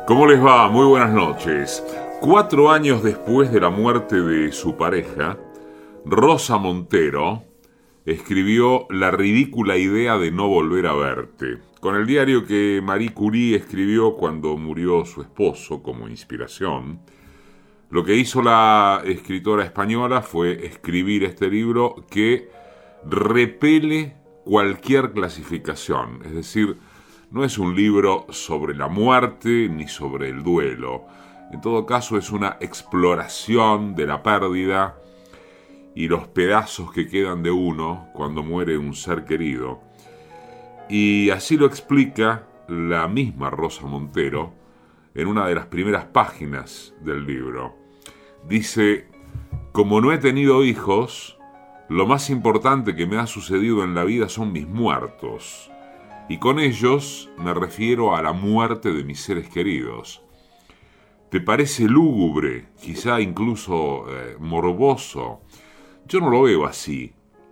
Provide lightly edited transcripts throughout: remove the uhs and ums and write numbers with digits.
¿Cómo les va? Muy buenas noches. 4 años después de la muerte de su pareja, Rosa Montero escribió La ridícula idea de no volver a verte, con el diario que Marie Curie escribió cuando murió su esposo como inspiración. Lo que hizo la escritora española fue escribir este libro que repele cualquier clasificación, es decir, no es un libro sobre la muerte ni sobre el duelo. En todo caso es una exploración de la pérdida y los pedazos que quedan de uno cuando muere un ser querido. Y así lo explica la misma Rosa Montero en una de las primeras páginas del libro. Dice: como no he tenido hijos, lo más importante que me ha sucedido en la vida son mis muertos. Y con ellos me refiero a la muerte de mis seres queridos. ¿Te parece lúgubre, quizá incluso morboso? Yo no lo veo así.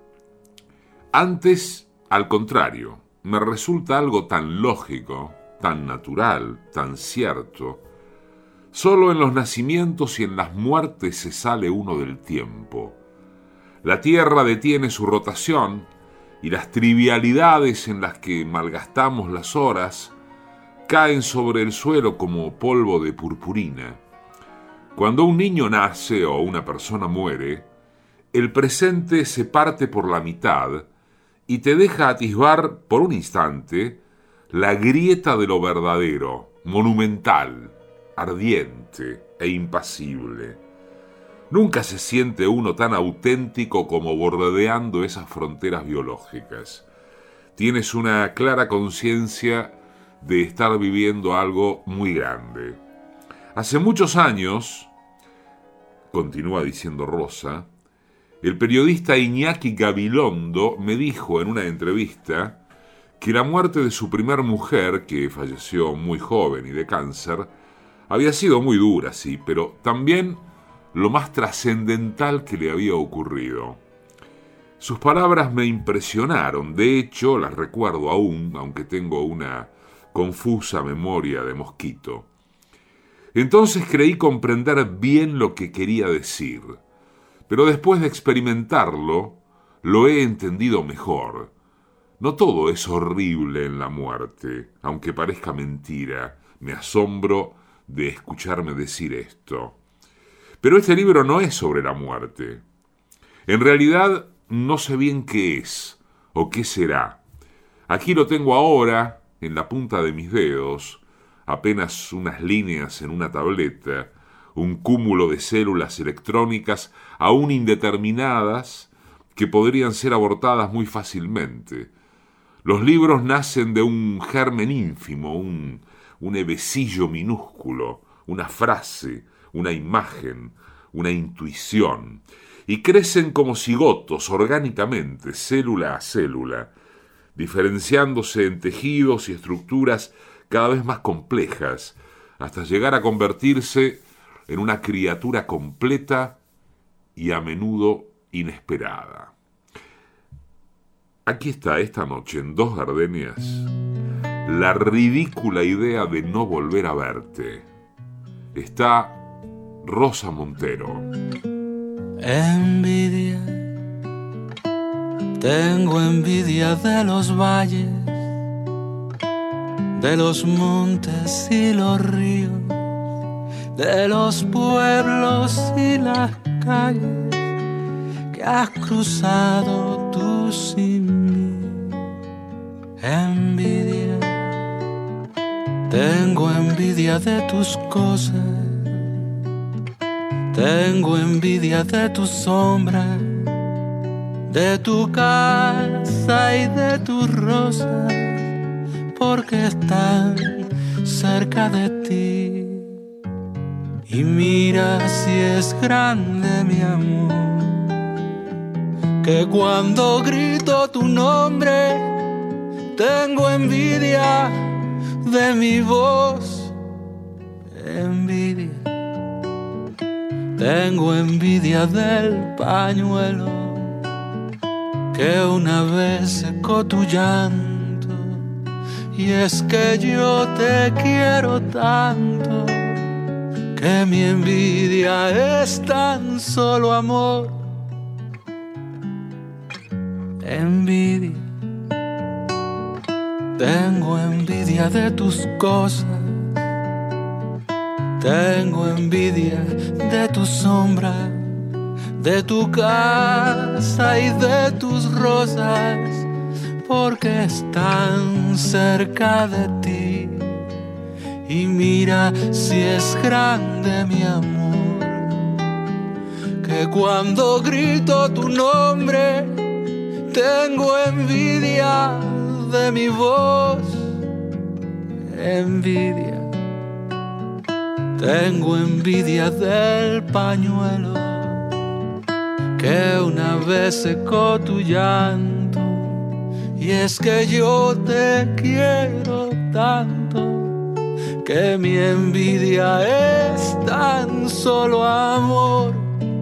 Antes, al contrario, me resulta algo tan lógico, tan natural, tan cierto. Solo en los nacimientos y en las muertes se sale uno del tiempo. La Tierra detiene su rotación y las trivialidades en las que malgastamos las horas caen sobre el suelo como polvo de purpurina. Cuando un niño nace o una persona muere, el presente se parte por la mitad y te deja atisbar por un instante la grieta de lo verdadero, monumental, ardiente e impasible. Nunca se siente uno tan auténtico como bordeando esas fronteras biológicas. Tienes una clara conciencia de estar viviendo algo muy grande. Hace muchos años, continúa diciendo Rosa, el periodista Iñaki Gabilondo me dijo en una entrevista que la muerte de su primer mujer, que falleció muy joven y de cáncer, había sido muy dura, sí, pero también lo más trascendental que le había ocurrido. Sus palabras me impresionaron, de hecho las recuerdo aún, aunque tengo una confusa memoria de mosquito. Entonces creí comprender bien lo que quería decir, pero después de experimentarlo, lo he entendido mejor. No todo es horrible en la muerte, aunque parezca mentira. Me asombro de escucharme decir esto. Pero este libro no es sobre la muerte. En realidad no sé bien qué es o qué será. Aquí lo tengo ahora en la punta de mis dedos, apenas unas líneas en una tableta, un cúmulo de células electrónicas aún indeterminadas que podrían ser abortadas muy fácilmente. Los libros nacen de un germen ínfimo, un hebecillo minúsculo, una frase, una imagen, una intuición, y crecen como cigotos orgánicamente, célula a célula, diferenciándose en tejidos y estructuras cada vez más complejas, hasta llegar a convertirse en una criatura completa y a menudo inesperada. Aquí está esta noche en Dos Gardenias la ridícula idea de no volver a verte. Está Rosa Montero. Envidia, tengo envidia de los valles, de los montes y los ríos, de los pueblos y las calles que has cruzado tú sin mí. Envidia, tengo envidia de tus cosas, tengo envidia de tu sombra, de tu casa y de tus rosas, porque están cerca de ti. Y mira si es grande mi amor, que cuando grito tu nombre tengo envidia de mi voz. Envidia, tengo envidia del pañuelo que una vez secó tu llanto Y es que yo te quiero tanto que mi envidia es tan solo amor. Envidia, tengo envidia de tus cosas, tengo envidia de tu sombra, de tu casa y de tus rosas, porque están cerca de ti. Y mira si es grande mi amor, que cuando grito tu nombre tengo envidia de mi voz. Envidia, tengo envidia del pañuelo que una vez secó tu llanto. Y es que yo te quiero tanto que mi envidia es tan solo amor.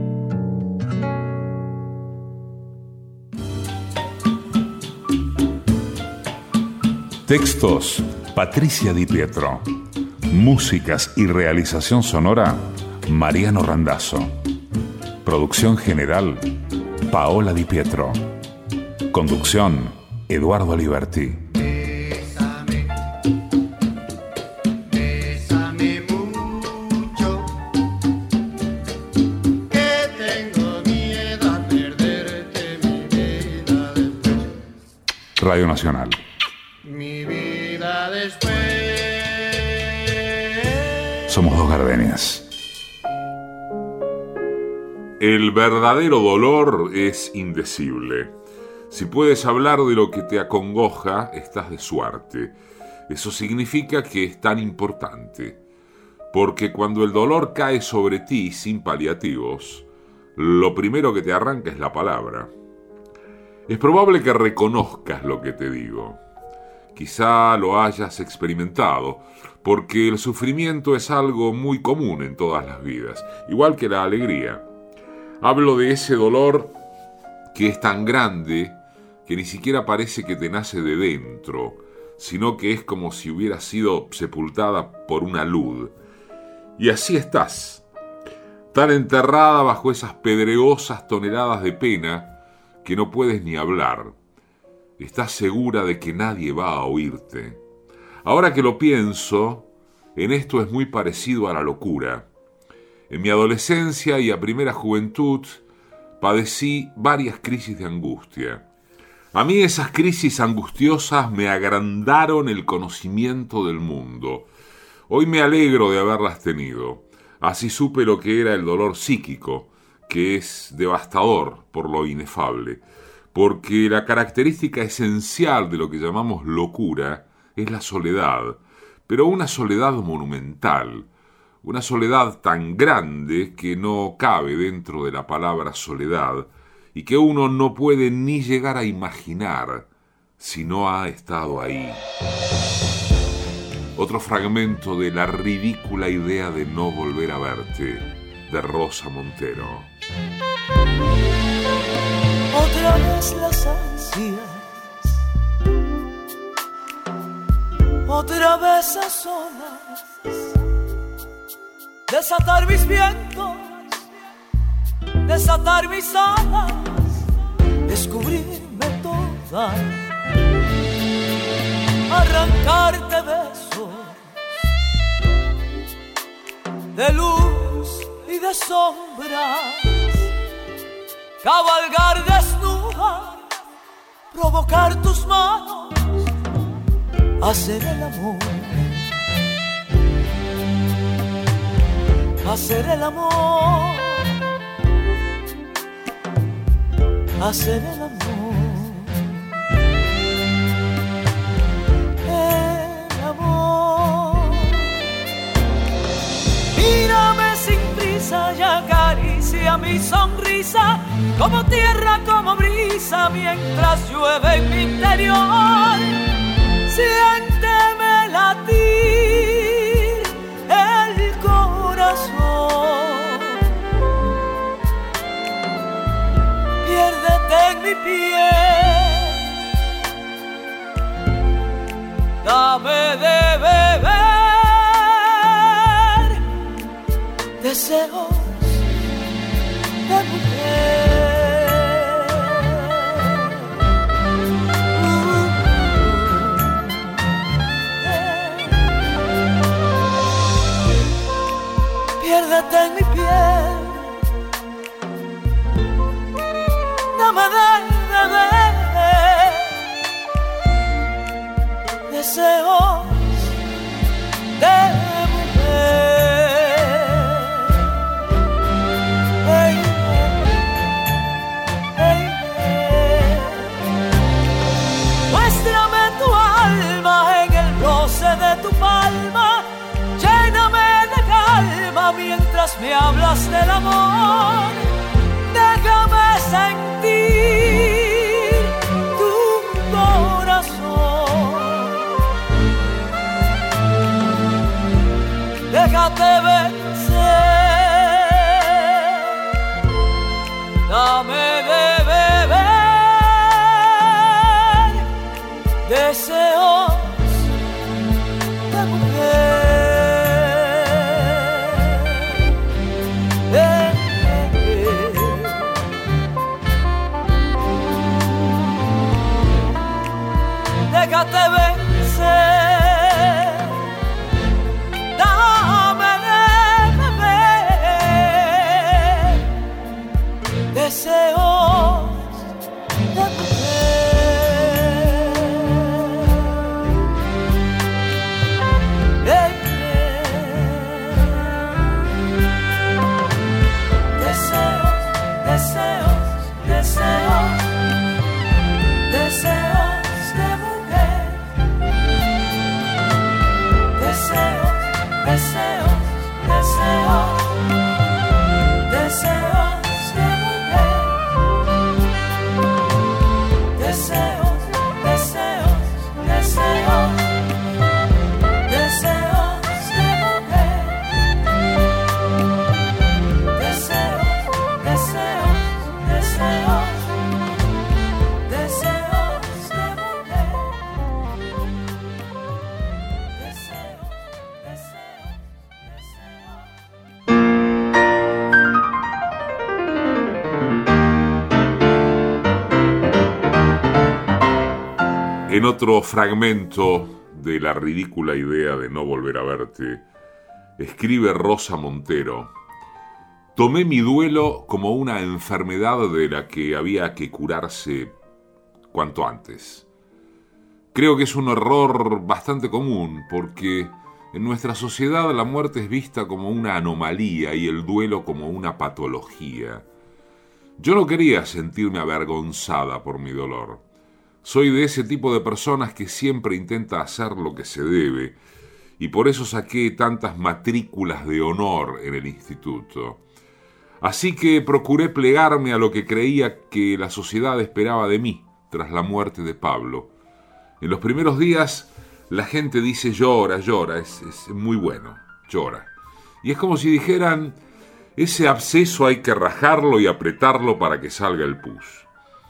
Textos: Patricia Di Pietro. Músicas y realización sonora: Mariano Randazzo. Producción general: Paola Di Pietro. Conducción: Eduardo Liberti. Radio Nacional. Mi vida después. Somos dos gardenias. El verdadero dolor es indecible. Si puedes hablar de lo que te acongoja, estás de suerte. Eso significa que es tan importante. Porque cuando el dolor cae sobre ti sin paliativos, lo primero que te arranca es la palabra. Es probable que reconozcas lo que te digo. Quizá lo hayas experimentado, porque el sufrimiento es algo muy común en todas las vidas, igual que la alegría. Hablo de ese dolor que es tan grande que ni siquiera parece que te nace de dentro, sino que es como si hubiera sido sepultada por una luz. Y así estás, tan enterrada bajo esas pedregosas toneladas de pena que no puedes ni hablar. Estás segura de que nadie va a oírte. Ahora que lo pienso, en esto es muy parecido a la locura. En mi adolescencia y a primera juventud padecí varias crisis de angustia. A mí esas crisis angustiosas me agrandaron el conocimiento del mundo. Hoy me alegro de haberlas tenido. Así supe lo que era el dolor psíquico, que es devastador por lo inefable, porque la característica esencial de lo que llamamos locura es la soledad, pero una soledad monumental, una soledad tan grande que no cabe dentro de la palabra soledad y que uno no puede ni llegar a imaginar si no ha estado ahí. Otro fragmento de La ridícula idea de no volver a verte, de Rosa Montero. Otra vez las ansias, otra vez a solas, desatar mis vientos, desatar mis alas, descubrirme toda, arrancarte besos de luz y de sombras, cabalgar desnuda, provocar tus manos, hacer el amor, hacer el amor, hacer el amor, el amor. Mírame sin prisa y acaricia mi sonrisa, como tierra, como brisa, mientras llueve en mi interior. Siénteme latir el corazón, piérdete en mi piel, dame de beber deseos de mujer. Piérdete en mi piel, dame de beber deseos de mujer. Hey, hey, hey. Muéstrame tu alma en el roce de tu palma, lléname de calma mientras me hablas del amor. Déjame sentir tu corazón. Déjate vencer. Dame de beber deseos de mujer. Déjate vencer, dame de beber deseos de mujer. Deseos, deseos, deseos, deseos de mujer. Deseos, deseos, deseos, deseos de mujer. Deseos, deseos, deseos, deseos de mujer. Deseos, deseos, deseos, deseos de mujer. Deseos, deseos, En otro fragmento de La ridícula idea de no volver a verte, escribe Rosa Montero: tomé mi duelo como una enfermedad de la que había que curarse cuanto antes. Creo que es un error bastante común, porque en nuestra sociedad la muerte es vista como una anomalía y el duelo como una patología. Yo no quería sentirme avergonzada por mi dolor. Soy de ese tipo de personas que siempre intenta hacer lo que se debe, y por eso saqué tantas matrículas de honor en el instituto. Así que procuré plegarme a lo que creía que la sociedad esperaba de mí tras la muerte de Pablo. En los primeros días la gente dice llora, llora, es muy bueno, llora. Y es como si dijeran, ese absceso hay que rajarlo y apretarlo para que salga el pus.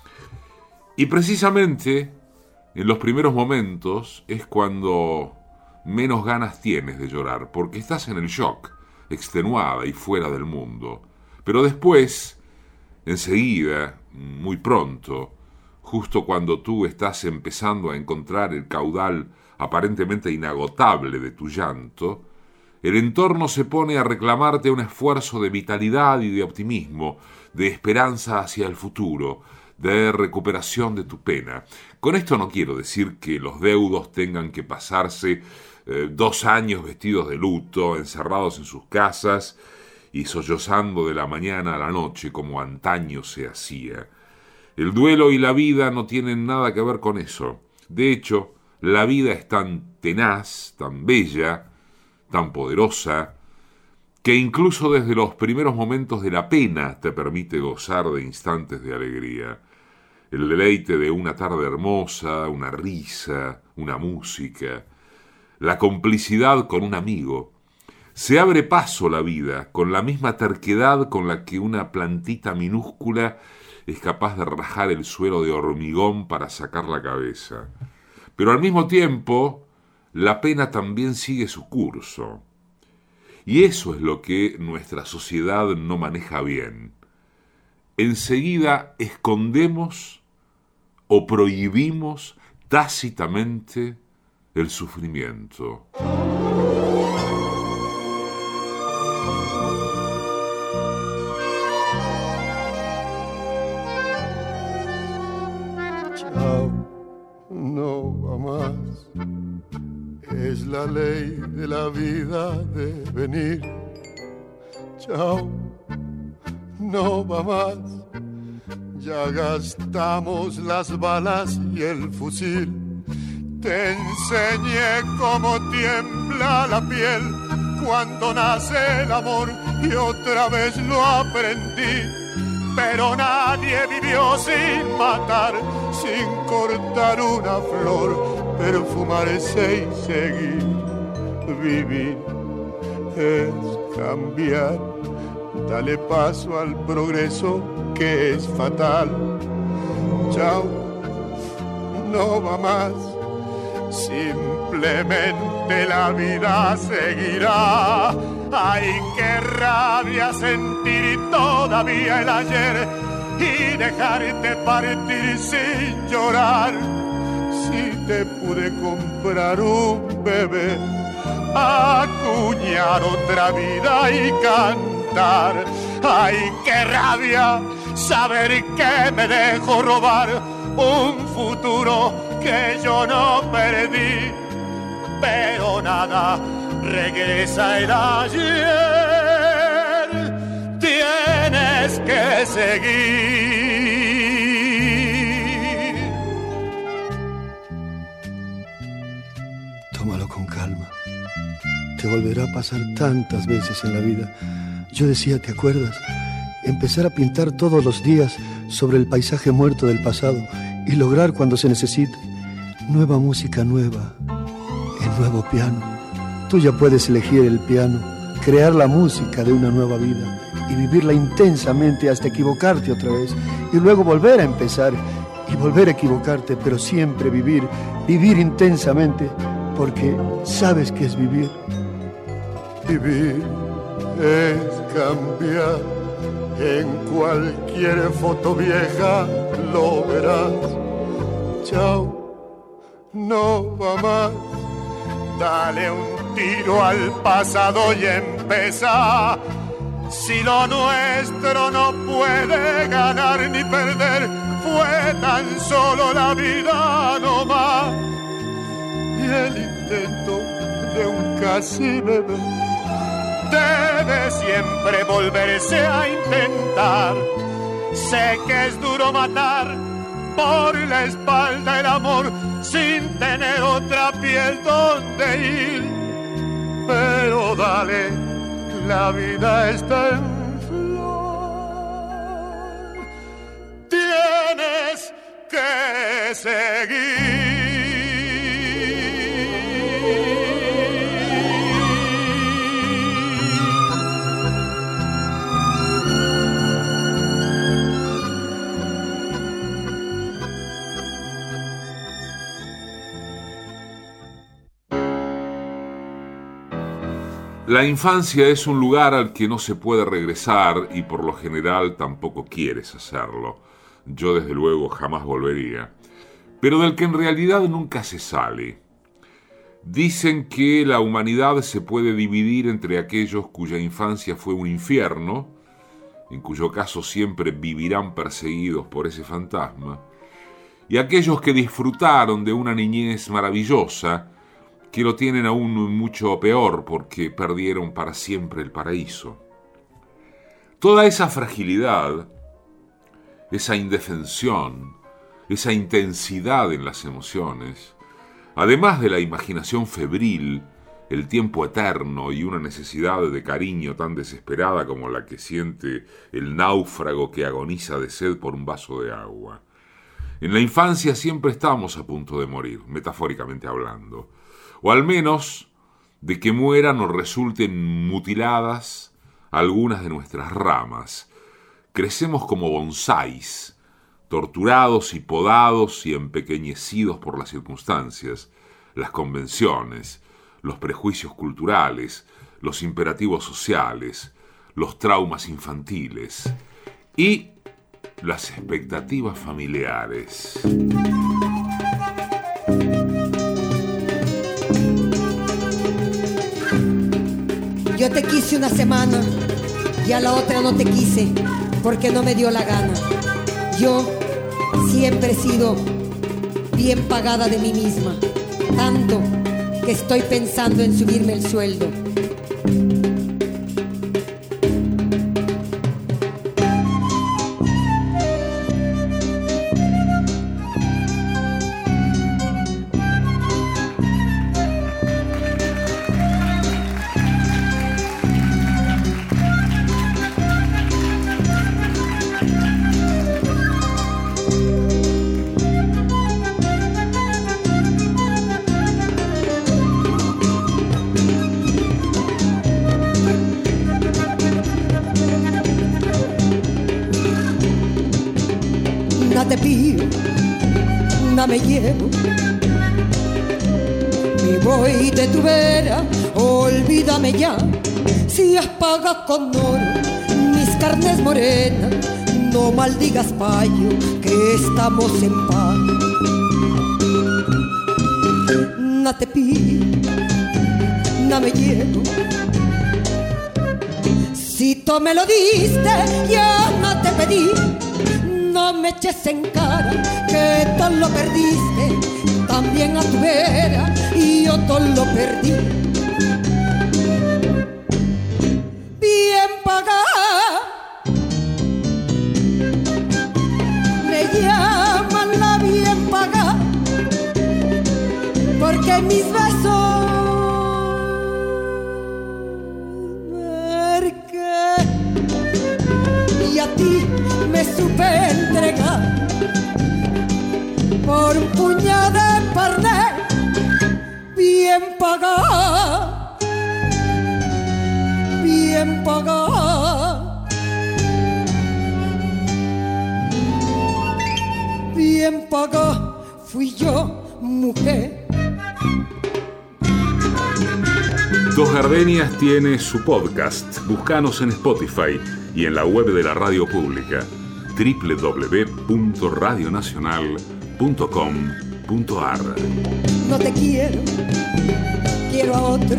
Y precisamente en los primeros momentos es cuando menos ganas tienes de llorar, porque estás en el shock, extenuada y fuera del mundo. Pero después, enseguida, muy pronto, justo cuando tú estás empezando a encontrar el caudal aparentemente inagotable de tu llanto, el entorno se pone a reclamarte un esfuerzo de vitalidad y de optimismo, de esperanza hacia el futuro, de recuperación de tu pena. Con esto no quiero decir que los deudos tengan que pasarse 2 años vestidos de luto, encerrados en sus casas y sollozando de la mañana a la noche como antaño se hacía. El duelo y la vida no tienen nada que ver con eso. De hecho, la vida es tan tenaz, tan bella, tan poderosa, que incluso desde los primeros momentos de la pena te permite gozar de instantes de alegría. El deleite de una tarde hermosa, una risa, una música, la complicidad con un amigo. Se abre paso la vida con la misma terquedad con la que una plantita minúscula es capaz de rajar el suelo de hormigón para sacar la cabeza. Pero al mismo tiempo, la pena también sigue su curso. Y eso es lo que nuestra sociedad no maneja bien. Enseguida escondemos o prohibimos tácitamente el sufrimiento. Chao, no va más. Es la ley de la vida de venir. Chao, no va más. Ya gastamos las balas y el fusil. Te enseñé cómo tiembla la piel cuando nace el amor y otra vez lo aprendí. Pero nadie vivió sin matar, sin cortar una flor, perfumarse y seguir. Vivir es cambiar, dale paso al progreso que es fatal. Chao, no va más. Simplemente la vida seguirá. Ay, qué rabia sentir todavía el ayer y dejarte partir sin llorar. Si te pude comprar un bebé, acuñar otra vida y cantar. Ay, qué rabia saber que me dejo robar un futuro que yo no perdí, pero nada regresa el ayer. Tienes que seguir. Tómalo con calma. Te volverá a pasar tantas veces en la vida. Yo decía, ¿te acuerdas? Empezar a pintar todos los días sobre el paisaje muerto del pasado y lograr cuando se necesite nueva música nueva, el nuevo piano. Tú ya puedes elegir el piano, crear la música de una nueva vida y vivirla intensamente hasta equivocarte otra vez y luego volver a empezar y volver a equivocarte, pero siempre vivir intensamente, porque sabes que es vivir. Vivir es cambiar, en cualquier foto vieja lo verás. Chao, no va más. Dale un tiro al pasado y empezá. Si lo nuestro no puede ganar ni perder, fue tan solo la vida no más. Y el intento de un casi bebé debe siempre volverse a intentar. Sé que es duro matar por la espalda el amor sin tener otra piel donde ir, pero dale, la vida está en flor. Tienes que seguir. La infancia es un lugar al que no se puede regresar y por lo general tampoco quieres hacerlo. Yo desde luego jamás volvería, pero del que en realidad nunca se sale. Dicen que la humanidad se puede dividir entre aquellos cuya infancia fue un infierno, en cuyo caso siempre vivirán perseguidos por ese fantasma, y aquellos que disfrutaron de una niñez maravillosa, que lo tienen aún mucho peor porque perdieron para siempre el paraíso. Toda esa fragilidad, esa indefensión, esa intensidad en las emociones, además de la imaginación febril, el tiempo eterno y una necesidad de cariño tan desesperada como la que siente el náufrago que agoniza de sed por un vaso de agua. En la infancia siempre estamos a punto de morir, metafóricamente hablando, o al menos de que mueran o resulten mutiladas algunas de nuestras ramas. Crecemos como bonsáis, torturados y podados y empequeñecidos por las circunstancias, las convenciones, los prejuicios culturales, los imperativos sociales, los traumas infantiles y las expectativas familiares. Yo te quise una semana y a la otra no te quise porque no me dio la gana. Yo siempre he sido bien pagada de mí misma, tanto que estoy pensando en subirme el sueldo. Te pido, no me llevo, me voy de tu vera, olvídame ya. Si has pagado con oro mis carnes morenas, no maldigas payo, que estamos en paz. No te pido, no me llevo, si tú me lo diste, ya no te pedí. No me eches en cara que tú lo perdiste, también a tu vera y yo todo lo perdí. Bien pagada, me llaman la bien pagada, porque mis besos y a ti me supe entregar por un puñado de parné bien pagada, bien pagada, bien pagada fui yo, mujer. Dos Gardenias tiene su podcast. Búscanos en Spotify y en la web de la radio pública www.radionacional.com.ar. No te quiero, quiero a otro.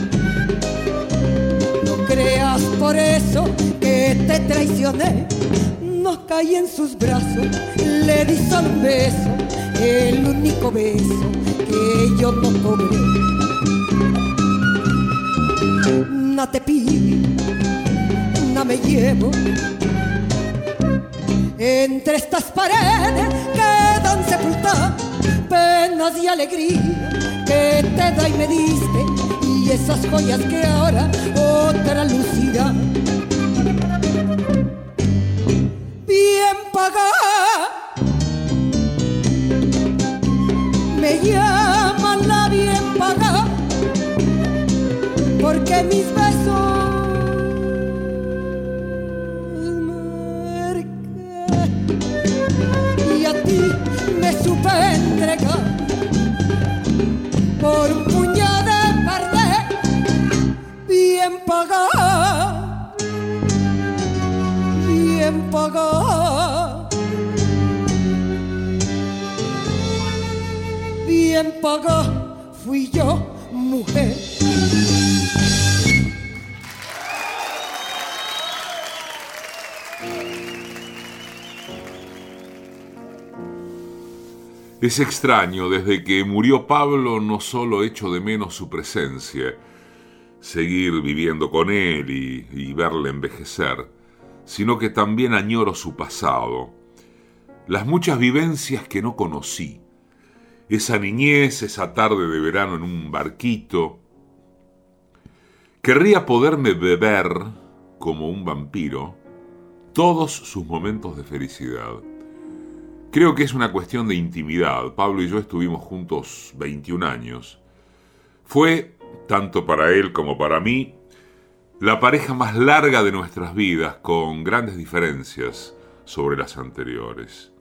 No creas por eso que te traicioné. No caí en sus brazos, le di solo un beso, el único beso que yo no cobré. No te pido, no me llevo. Entre estas paredes quedan sepultadas penas y alegría que te da y me diste, y esas joyas que ahora otra lucirá. Bien pagada, me llaman la bien pagada, porque mis besos y a ti me supe entregar por un puñado de parné bien pagada, bien pagada, bien pagada fui yo, mujer. Es extraño, desde que murió Pablo no solo echo de menos su presencia, seguir viviendo con él y verle envejecer, sino que también añoro su pasado, las muchas vivencias que no conocí, esa niñez, esa tarde de verano en un barquito. Querría poderme beber, como un vampiro, todos sus momentos de felicidad. Creo que es una cuestión de intimidad. Pablo y yo estuvimos juntos 21 años. Fue, tanto para él como para mí, la pareja más larga de nuestras vidas, con grandes diferencias sobre las anteriores.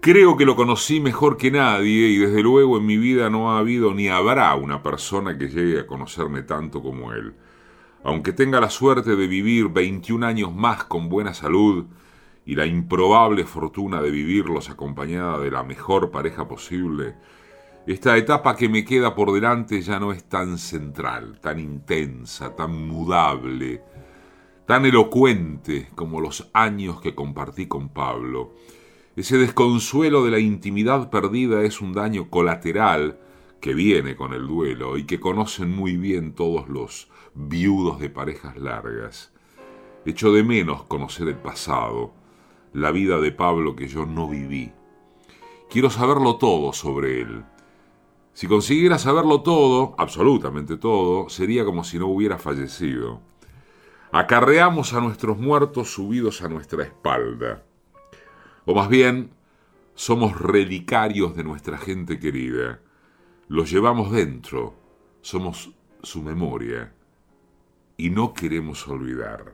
Creo que lo conocí mejor que nadie y desde luego en mi vida no ha habido ni habrá una persona que llegue a conocerme tanto como él. Aunque tenga la suerte de vivir 21 años más con buena salud y la improbable fortuna de vivirlos acompañada de la mejor pareja posible, esta etapa que me queda por delante ya no es tan central, tan intensa, tan mudable, tan elocuente como los años que compartí con Pablo. Ese desconsuelo de la intimidad perdida es un daño colateral que viene con el duelo y que conocen muy bien todos los viudos de parejas largas. Echo de menos conocer el pasado, la vida de Pablo que yo no viví. Quiero saberlo todo sobre él. Si consiguiera saberlo todo, absolutamente todo, sería como si no hubiera fallecido. Acarreamos a nuestros muertos subidos a nuestra espalda. O más bien, somos relicarios de nuestra gente querida. Los llevamos dentro, somos su memoria. Y no queremos olvidar.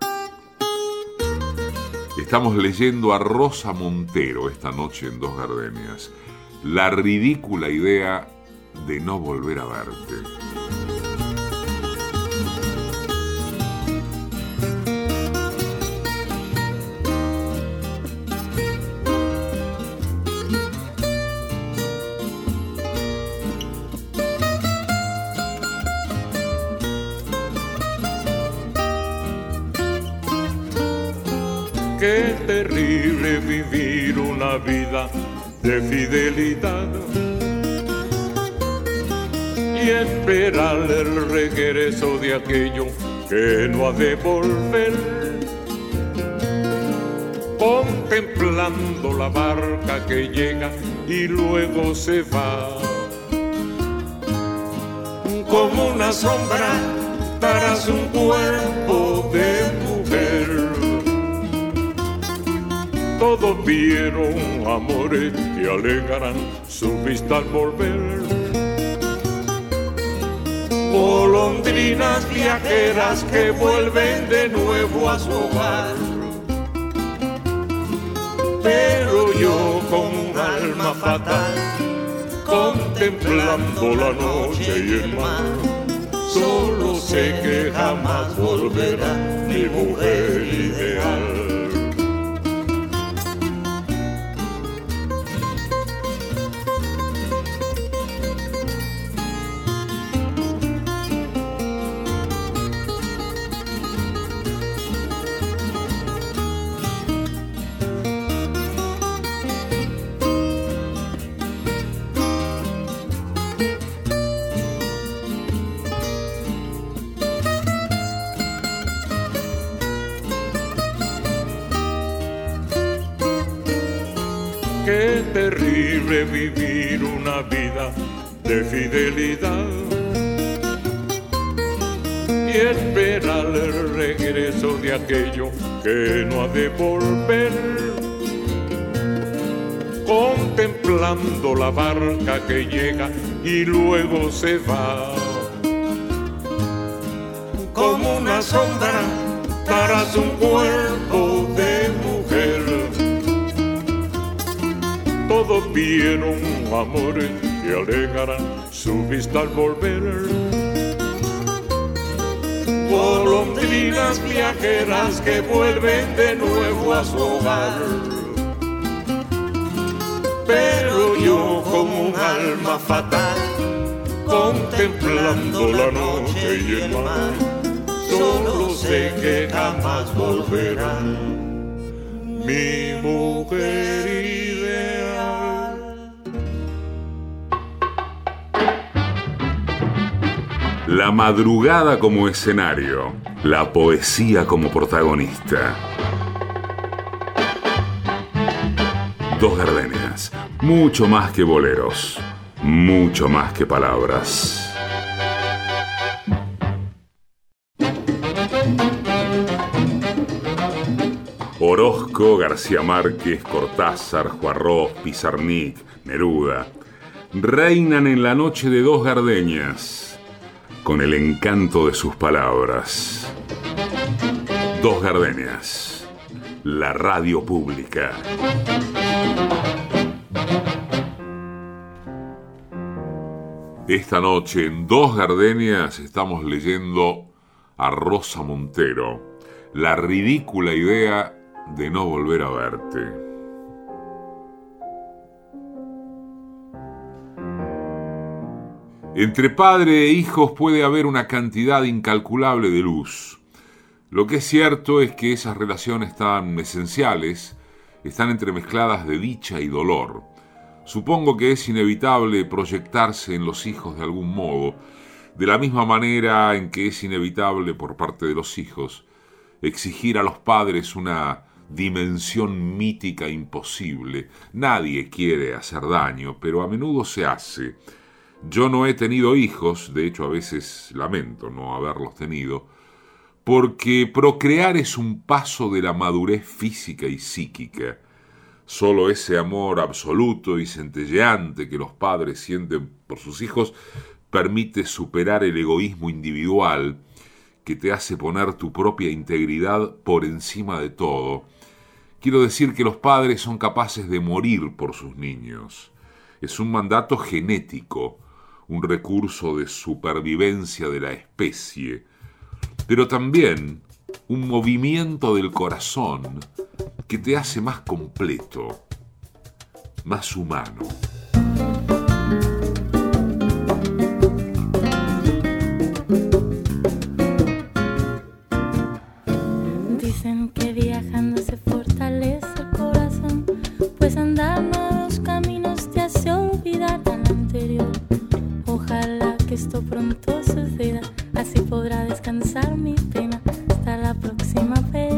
Estamos leyendo a Rosa Montero esta noche en Dos Gardenias. La ridícula idea de no volver a verte. Qué terrible vivir una vida de fidelidad y esperar el regreso de aquello que no ha de volver, contemplando la barca que llega y luego se va, como una sombra tras un cuerpo de mujer. Todos vieron amores que alegarán su vista al volver. Golondrinas viajeras que vuelven de nuevo a su hogar. Pero yo con un alma fatal, contemplando la noche y el mar, solo sé que jamás volverá mi mujer ideal. Qué terrible vivir una vida de fidelidad y esperar el regreso de aquello que no ha de volver, contemplando la barca que llega y luego se va, como una sombra tras un cuerpo de mujer. Todos vieron amores que alegarán su vista al volver. Golondrinas viajeras que vuelven de nuevo a su hogar. Pero yo como un alma fatal, contemplando la noche y el mar, solo sé que jamás volverán mi mujer ideal. La madrugada como escenario, la poesía como protagonista. Dos Gardenias, mucho más que boleros, mucho más que palabras. Orozco, García Márquez, Cortázar, Juarros, Pizarnik, Neruda reinan en la noche de Dos Gardenias con el encanto de sus palabras. Dos Gardenias, la radio pública. Esta noche en Dos Gardenias estamos leyendo a Rosa Montero, La ridícula idea de no volver a verte. Entre padre e hijos puede haber una cantidad incalculable de luz. Lo que es cierto es que esas relaciones tan esenciales están entremezcladas de dicha y dolor. Supongo que es inevitable proyectarse en los hijos de algún modo, de la misma manera en que es inevitable por parte de los hijos exigir a los padres una dimensión mítica imposible. Nadie quiere hacer daño, pero a menudo se hace. Yo no he tenido hijos, de hecho a veces lamento no haberlos tenido, porque procrear es un paso de la madurez física y psíquica. Solo ese amor absoluto y centelleante que los padres sienten por sus hijos permite superar el egoísmo individual que te hace poner tu propia integridad por encima de todo. Quiero decir que los padres son capaces de morir por sus niños. Es un mandato genético, un recurso de supervivencia de la especie, pero también un movimiento del corazón que te hace más completo, más humano. Dicen que viajando se fortalece el corazón, pues andar nuevos caminos te hace olvidar al anterior. Ojalá que esto pronto suceda, así podrá descansar mi pena hasta la próxima vez.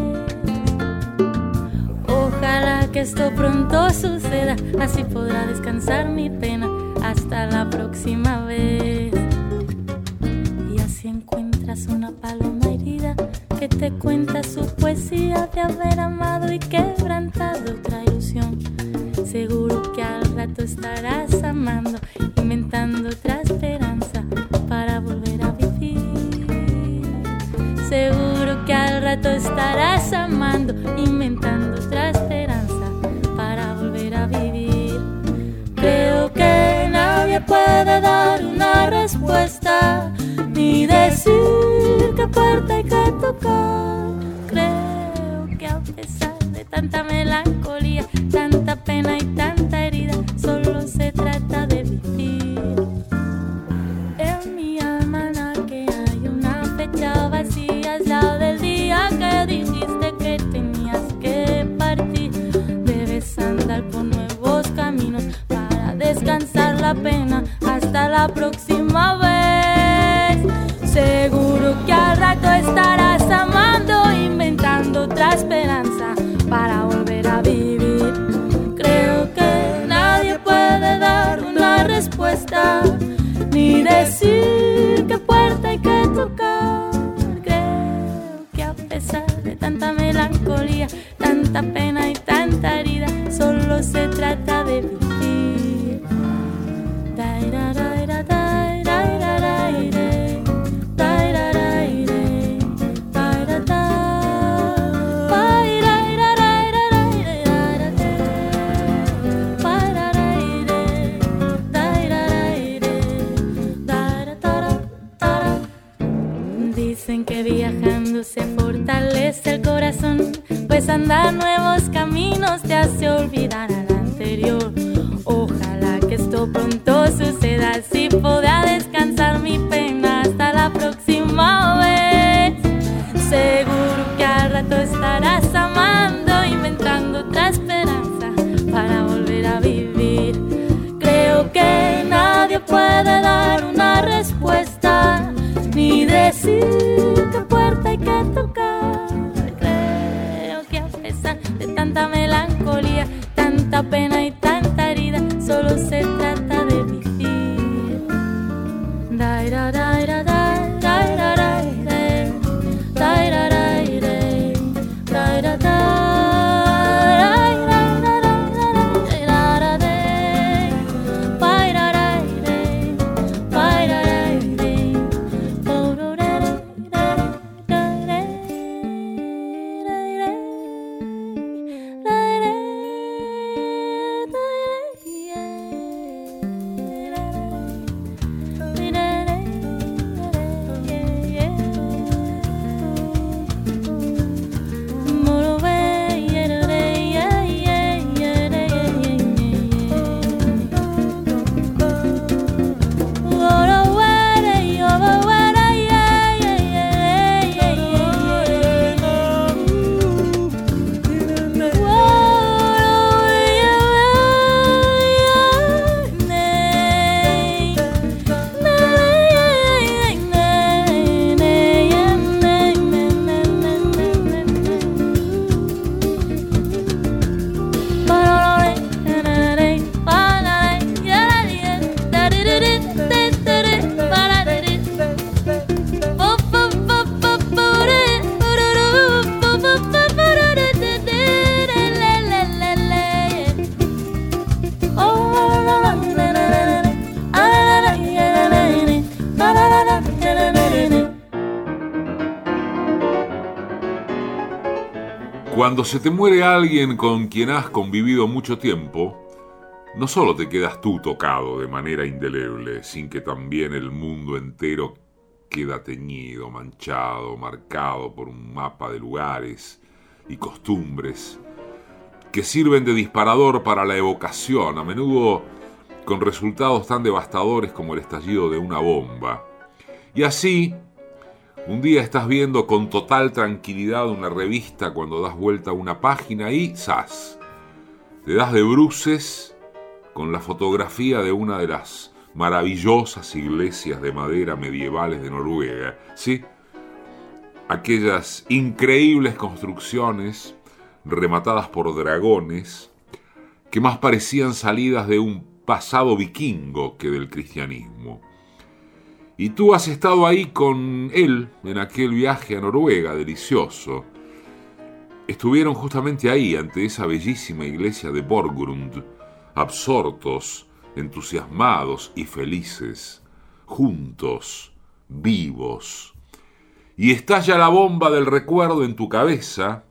Ojalá que esto pronto suceda, así podrá descansar mi pena hasta la próxima vez. Y así encuentras una paloma herida que te cuenta su poesía de haber amado y quebrantado otra ilusión. Seguro que al rato estarás amando, inventando otra esperanza para volver a vivir. Seguro que al rato estarás amando, inventando otra esperanza para volver a vivir. Creo que nadie puede dar una respuesta, ni decir qué puerta hay que tocar. Creo que a pesar de tanta melancolía, tanta pena y tanta herida, solo se trata de vivir. En mi almanaque hay una fecha vacía, es la del día que dijiste que tenías que partir. Debes andar por nuevos caminos para descansar la pena hasta la próxima vez. Seguro que al rato estarás amando, inventando otra esperanza para volver a vivir. Creo que nadie puede dar una respuesta, ni decir qué puerta hay que tocar. Creo que a pesar de tanta melancolía, tanta pena y tanta herida, solo se trata de vivir. Dicen que viajando se fortalece el corazón, pues andar nuevos caminos te hace olvidar al anterior. Ojalá que esto pronto suceda, así podrá descansar mi pena hasta la próxima vez. Seguro que al rato estarás amando, inventando otra esperanza para volver a vivir. Creo que nadie puede dar una respuesta, ni decir qué puerta hay que tocar. Creo que a pesar de tanta melancolía, tanta pena y tanta herida, solo se trata de vivir. Cuando se te muere alguien con quien has convivido mucho tiempo, no solo te quedas tú tocado de manera indeleble, sin que también el mundo entero queda teñido, manchado, marcado por un mapa de lugares y costumbres que sirven de disparador para la evocación, a menudo con resultados tan devastadores como el estallido de una bomba. Y así, un día estás viendo con total tranquilidad una revista cuando das vuelta a una página y ¡zas! Te das de bruces con la fotografía de una de las maravillosas iglesias de madera medievales de Noruega, ¿sí? Aquellas increíbles construcciones rematadas por dragones que más parecían salidas de un pasado vikingo que del cristianismo. Y tú has estado ahí con él en aquel viaje a Noruega delicioso. Estuvieron justamente ahí, ante esa bellísima iglesia de Borgrund, absortos, entusiasmados y felices, juntos, vivos. Y estalla la bomba del recuerdo en tu cabeza,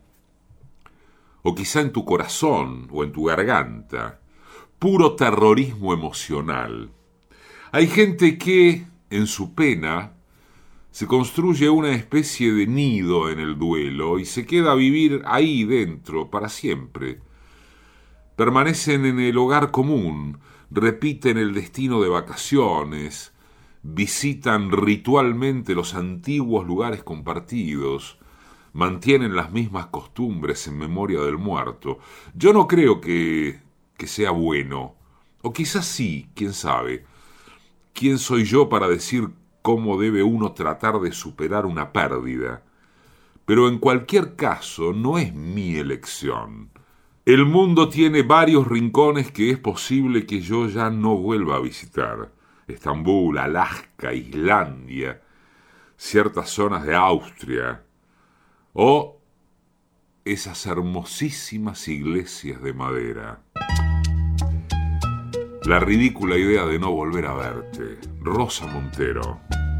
o quizá en tu corazón o en tu garganta. Puro terrorismo emocional. Hay gente que, en su pena, se construye una especie de nido en el duelo y se queda a vivir ahí dentro para siempre. Permanecen en el hogar común, repiten el destino de vacaciones, visitan ritualmente los antiguos lugares compartidos, mantienen las mismas costumbres en memoria del muerto. Yo no creo que sea bueno, o quizás sí, quién sabe. ¿Quién soy yo para decir cómo debe uno tratar de superar una pérdida? Pero en cualquier caso, no es mi elección. El mundo tiene varios rincones que es posible que yo ya no vuelva a visitar. Estambul, Alaska, Islandia, ciertas zonas de Austria, o esas hermosísimas iglesias de madera. La ridícula idea de no volver a verte. Rosa Montero.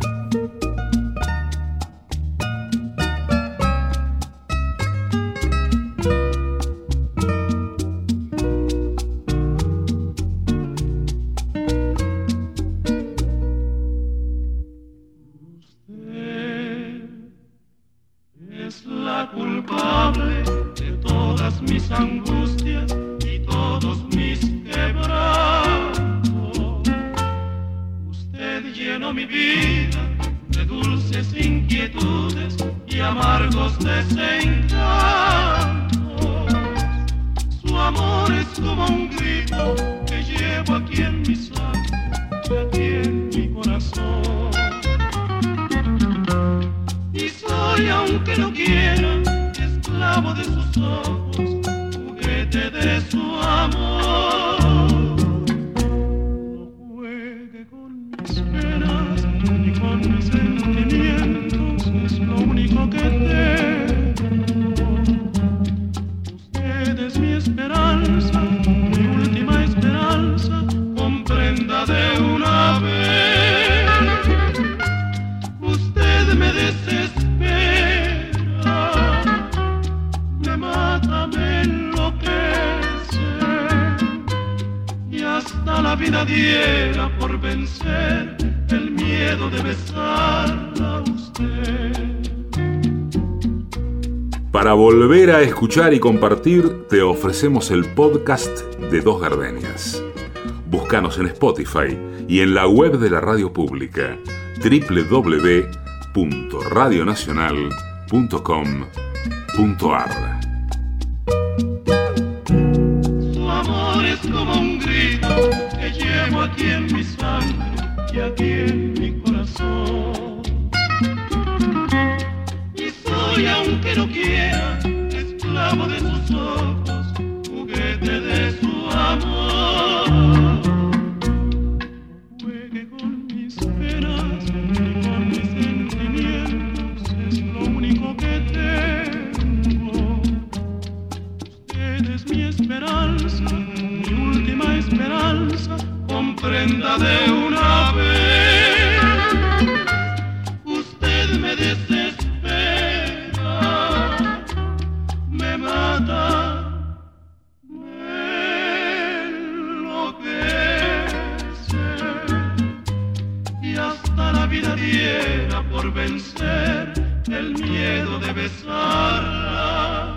Para volver a escuchar y compartir, te ofrecemos el podcast de Dos Gardenias. Búscanos en Spotify y en la web de la radio pública www.radionacional.com.ar. Su amor es como un grito que llevo aquí en mi sangre y aquí en mi corazón. Y aunque no quiera, esclavo de sus ojos, juguete de su amor. No juegue con mis penas ni con mis sentimientos, es lo único que tengo. Usted es mi esperanza, mi última esperanza, comprenda de una vez. Usted me desespera, me mata. si hasta la vida diera por vencer el miedo de besarla.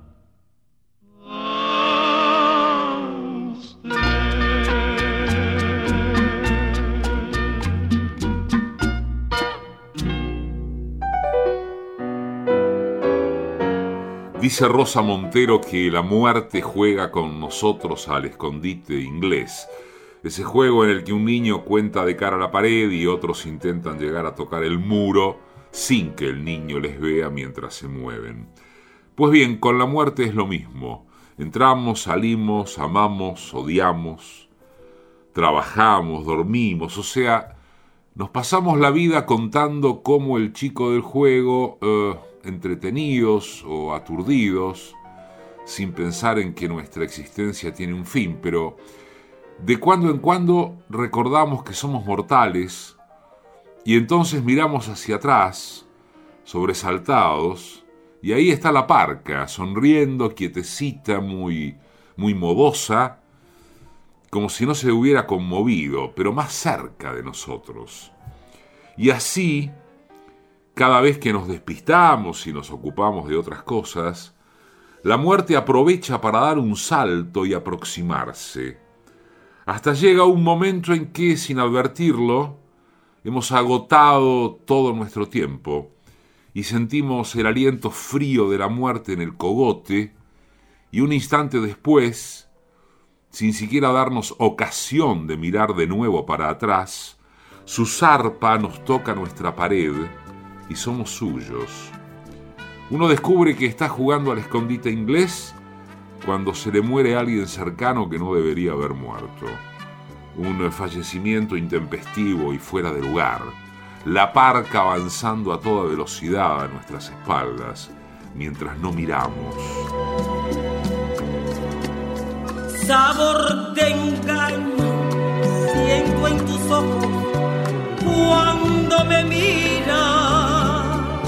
Dice Rosa Montero que la muerte juega con nosotros al escondite inglés. Ese juego en el que un niño cuenta de cara a la pared y otros intentan llegar a tocar el muro sin que el niño les vea mientras se mueven. Pues bien, con la muerte es lo mismo. Entramos, salimos, amamos, odiamos, trabajamos, dormimos, o sea, nos pasamos la vida contando cómo el chico del juego, entretenidos o aturdidos, sin pensar en que nuestra existencia tiene un fin, pero de cuando en cuando recordamos que somos mortales y entonces miramos hacia atrás, sobresaltados, y ahí está la parca, sonriendo, quietecita, muy modosa, como si no se hubiera conmovido, pero más cerca de nosotros. Y así, cada vez que nos despistamos y nos ocupamos de otras cosas, la muerte aprovecha para dar un salto y aproximarse. Hasta llega un momento en que, sin advertirlo, hemos agotado todo nuestro tiempo y sentimos el aliento frío de la muerte en el cogote, y un instante después, sin siquiera darnos ocasión de mirar de nuevo para atrás, su zarpa nos toca nuestra pared y somos suyos. Uno descubre que está jugando al escondite inglés cuando se le muere a alguien cercano que no debería haber muerto. Un fallecimiento intempestivo y fuera de lugar. La parca avanzando a toda velocidad a nuestras espaldas mientras no miramos. Sabor de engaño siento en tus ojos cuando me miras.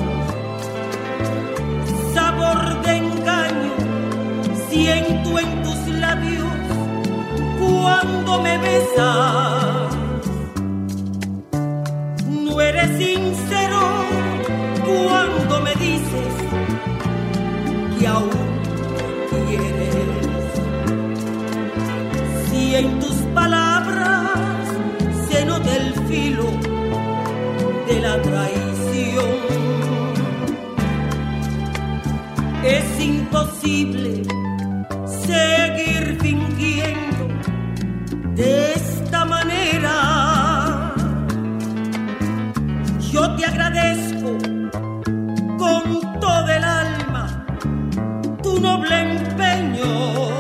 Sabor de engaño siento en tus labios cuando me besas. No eres sincero cuando me dices que aún me quieres. Si en tus palabras se nota el filo de la traición, es imposible seguir fingiendo de esta manera. Yo te agradezco con todo el alma tu noble empeño.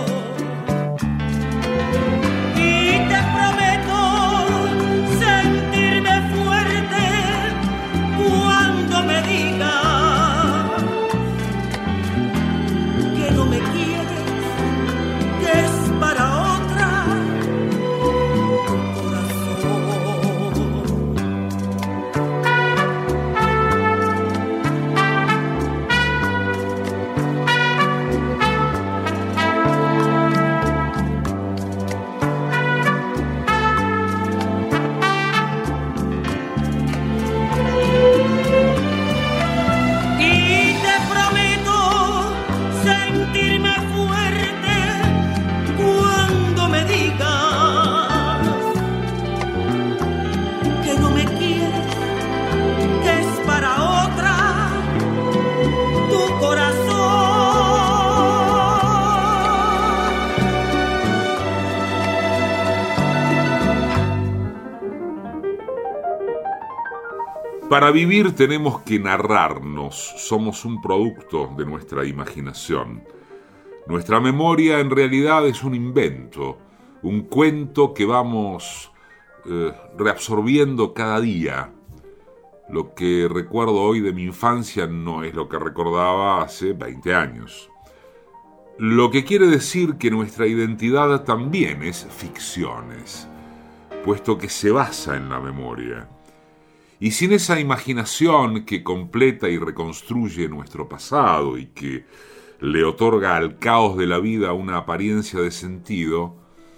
Para vivir tenemos que narrarnos, somos un producto de nuestra imaginación. Nuestra memoria en realidad es un invento, un cuento que vamos reabsorbiendo cada día. Lo que recuerdo hoy de mi infancia no es lo que recordaba hace 20 años. Lo que quiere decir que nuestra identidad también es ficciones, puesto que se basa en la memoria. Y sin esa imaginación que completa y reconstruye nuestro pasado y que le otorga al caos de la vida una apariencia de sentido,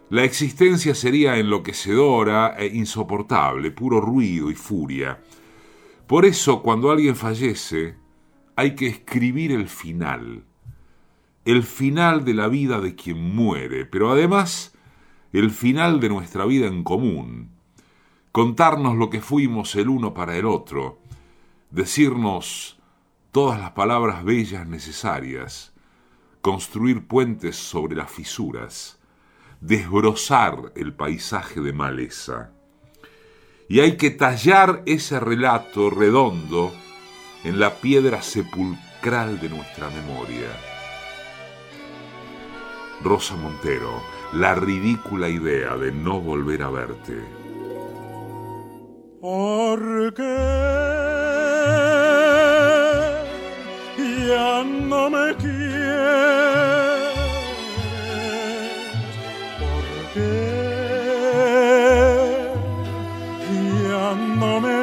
La existencia sería enloquecedora e insoportable, puro ruido y furia. Por eso, cuando alguien fallece, hay que escribir el final de la vida de quien muere, pero además el final de nuestra vida en común. Contarnos lo que fuimos el uno para el otro, decirnos todas las palabras bellas necesarias, construir puentes sobre las fisuras, desbrozar el paisaje de maleza. Y hay que tallar ese relato redondo en la piedra sepulcral de nuestra memoria. Rosa Montero, la ridícula idea de no volver a verte. Porque ya no me quieres, porque ya no me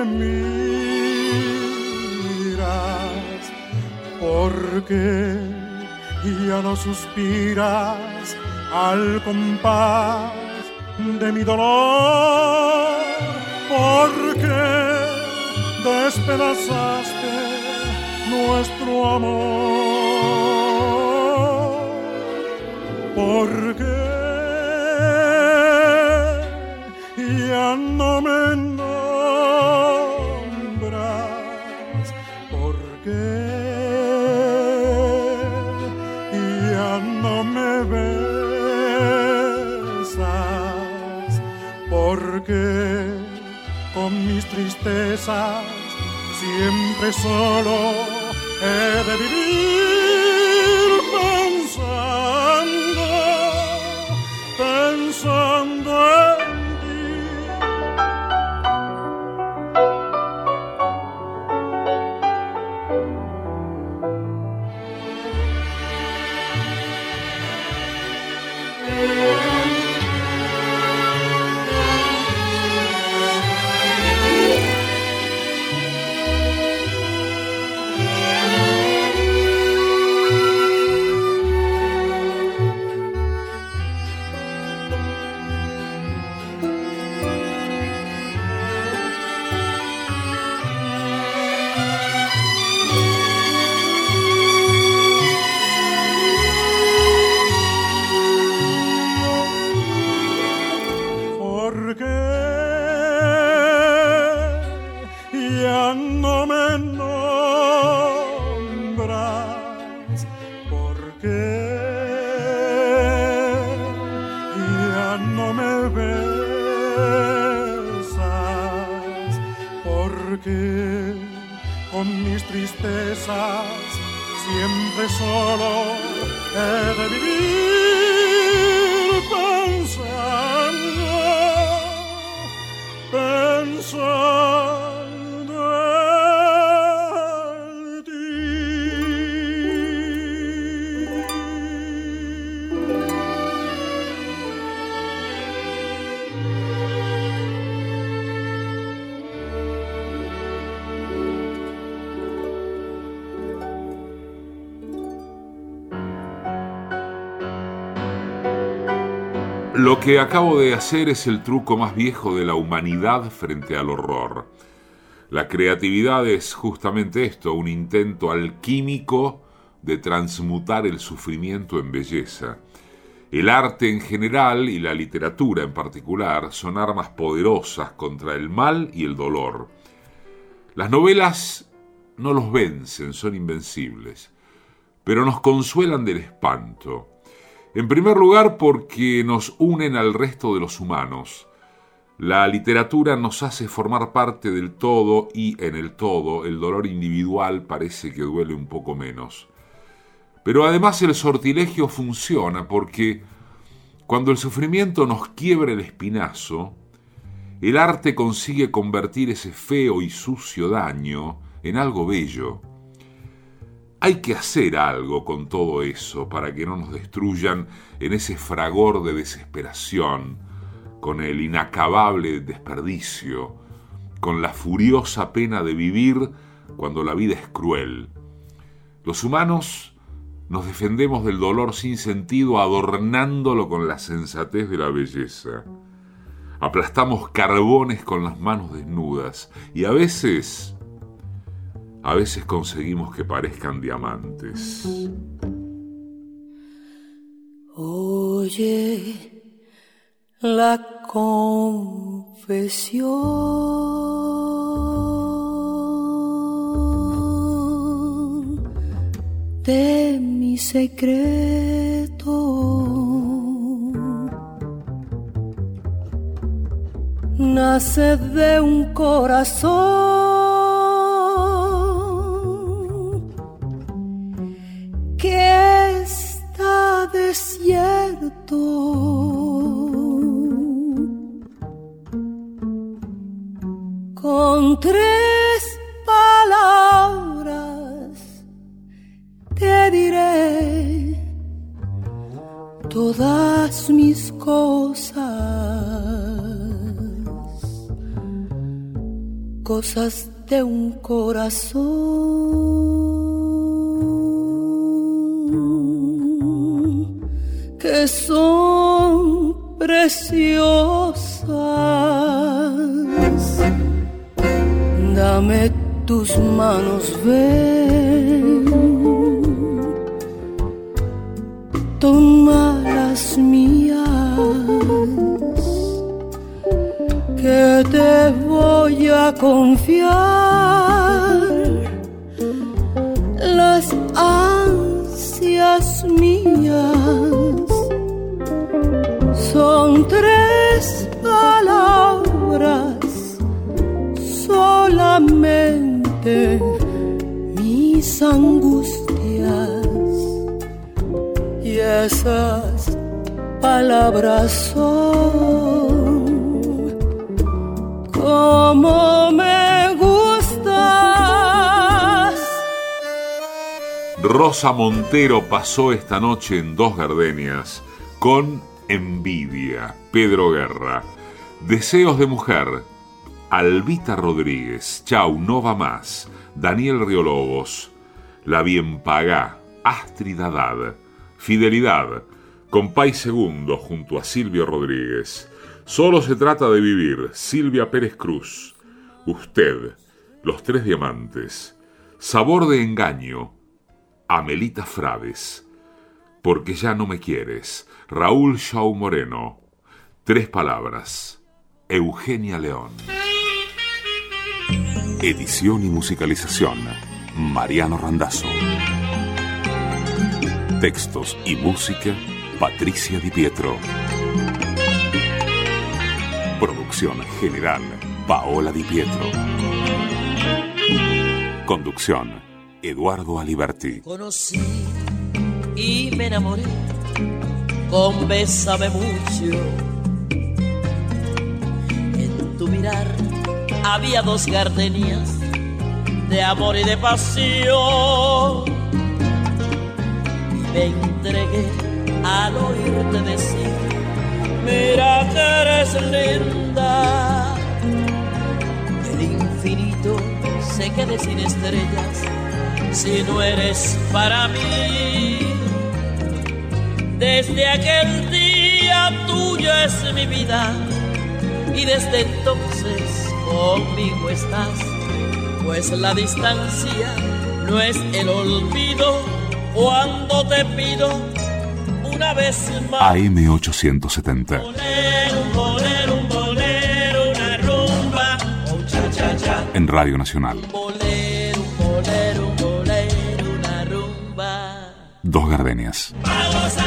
miras, porque ya no suspiras al compás de mi dolor, porque despedazaste nuestro amor, porque ya no me nombras, porque ya no me besas, porque con mis tristezas siempre solo he de vivir pensando en ti. Siempre solo he de vivir pensando en ti. Lo que acabo de hacer es el truco más viejo de la humanidad frente al horror. La creatividad es justamente esto, un intento alquímico de transmutar el sufrimiento en belleza. El arte en general y la literatura en particular son armas poderosas contra el mal y el dolor. Las novelas no los vencen, son invencibles, pero nos consuelan del espanto. En primer lugar, porque nos unen al resto de los humanos. La literatura nos hace formar parte del todo y, en el todo, el dolor individual parece que duele un poco menos. Pero además el sortilegio funciona porque cuando el sufrimiento nos quiebra el espinazo, el arte consigue convertir ese feo y sucio daño en algo bello. Hay que hacer algo con todo eso para que no nos destruyan en ese fragor de desesperación, con el inacabable desperdicio, con la furiosa pena de vivir cuando la vida es cruel. Los humanos nos defendemos del dolor sin sentido adornándolo con la sensatez de la belleza. Aplastamos carbones con las manos desnudas y a veces conseguimos que parezcan diamantes. Oye, la confesión de mi secreto nace de un corazón que está desierto, con 3 palabras te diré todas mis cosas de un corazón que son preciosas. Dame tus manos, ven, toma las mías, que te voy a confiar las ansias mías. Son 3 palabras, solamente mis angustias, y esas palabras son como me gustas. Rosa Montero pasó esta noche en Dos Gardenias con Envidia, Pedro Guerra. Deseos de mujer, Albita Rodríguez, Chau, no va más, Daniel Riolobos, La Bien Pagá, Astrid Haddad, Fidelidad, Compay Segundo junto a Silvio Rodríguez. Solo se trata de vivir, Silvia Pérez Cruz. Usted, Los 3 diamantes. Sabor de engaño, Amelita Fraves. Porque ya no me quieres, Raúl Shaw Moreno. 3 palabras, Eugenia León. Edición y musicalización, Mariano Randazzo. Textos y música, Patricia Di Pietro. Producción general, Paola Di Pietro. Conducción, Eduardo Aliberti. Conocí y me enamoré con Bésame mucho. En tu mirar había 2 gardenias de amor y de pasión. Y me entregué al oírte decir: mira que eres linda. El infinito se quede sin estrellas si no eres para mí. Desde aquel día tuyo es mi vida y desde entonces conmigo estás, pues la distancia no es el olvido cuando te pido una vez más. AM870. Un bolero, una rumba, un cha-cha-cha. En Radio Nacional. Un bolero, una rumba. Dos Gardenias. Vamos a